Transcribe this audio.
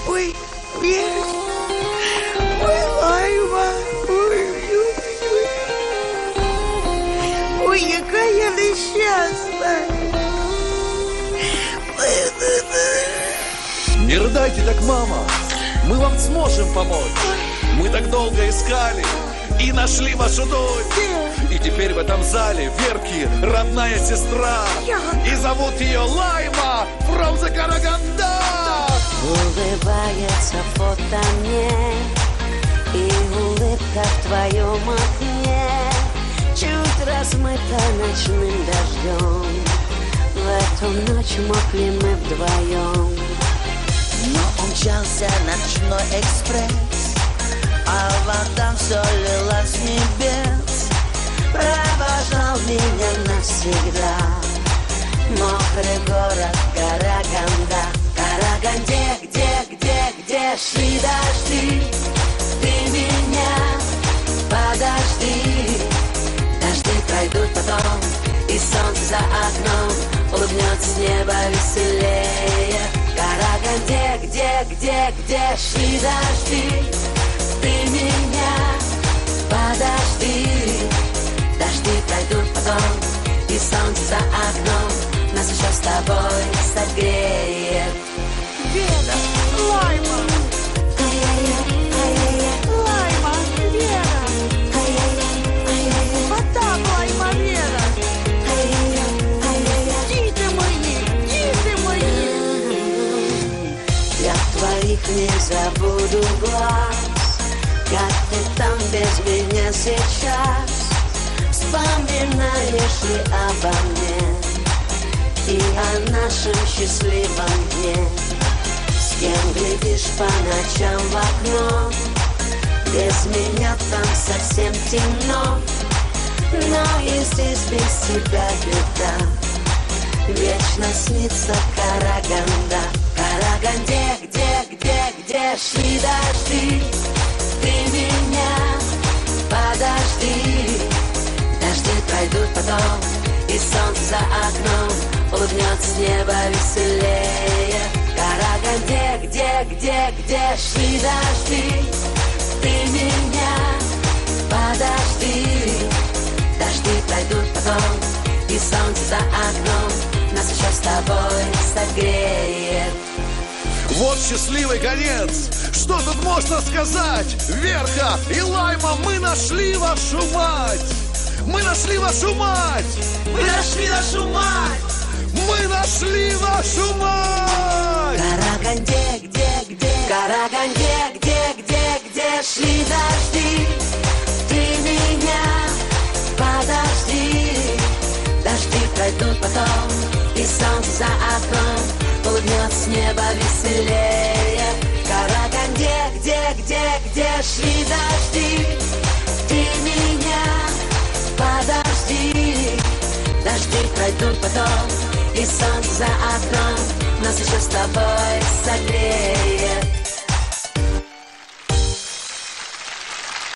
Ой, Вера, ой, Лайма, ой, яка я нещасна. Не рыдайте так, мама, мы вам сможем помочь. Мы так долго искали и нашли вашу дочь. И теперь в этом зале Верки родная сестра. И зовут ее Лайма from the Караганда. Улыбается фото мне, и улыбка в твоем окне чуть размыта ночным дождем. В эту ночь мокли мы вдвоем. Но умчался ночной экспресс, а вода все лилась с небес. Провожал меня навсегда мокрый город Караганда. Караганде, где шли дожди, ты меня подожди. Дожди пройдут потом, и солнце за окном улыбнется с неба веселее. Караганде, где шли дожди, ты меня подожди. Дожди пройдут потом, и солнце за окном нас еще с тобой согреет. Вера, Лайма, Лайма, Вера, Потап, Лайма, Вера, дети мои. Я твоих не забуду глаз, как ты там без меня сейчас. Вспоминаешь ли обо мне и о нашем счастливом дне? С кем глядишь по ночам в окно? Без меня там совсем темно. Но и здесь без тебя беда. Вечно снится Караганда. Караганде, где шли дожди, ты меня подожди. Дожди пройдут потом, и солнце за окном улыбнется с неба веселее. Караганде, где шли дожди, ты меня подожди. Дожди пройдут потом, и солнце за окном нас еще с тобой согреет. Вот счастливый конец. Что тут можно сказать? Верка и Лайма, мы нашли вашу мать. Мы нашли вашу мать. Мы нашли нашу мать. Мы нашли вашу мать. Караганде, где шли дожди, ты меня подожди. Дожди пройдут потом, и солнце за окном улыбнется с неба веселее. Караганде, где шли дожди, ты меня подожди. Дожди пройдут потом, и солнце за окном нас еще с тобой согреет.